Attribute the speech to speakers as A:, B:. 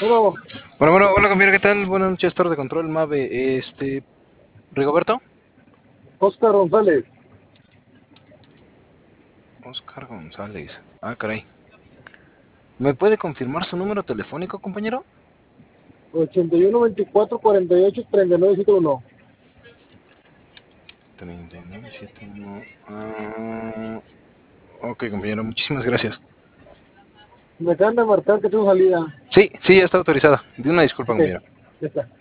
A: Bueno,
B: Bueno, hola compañero, ¿qué tal? Buenas noches, torre de control, Mave. Rigoberto.
A: Oscar González,
B: Oscar González. Ah, caray. ¿Me puede confirmar su número telefónico, compañero?
A: 81 24 48 3971.
B: 3971. Ok, compañero, muchísimas gracias.
A: Me acaban de marcar que tengo salida.
B: Sí, ya está autorizada. De una disculpa,
A: Ok,
B: compañero.
A: ya está.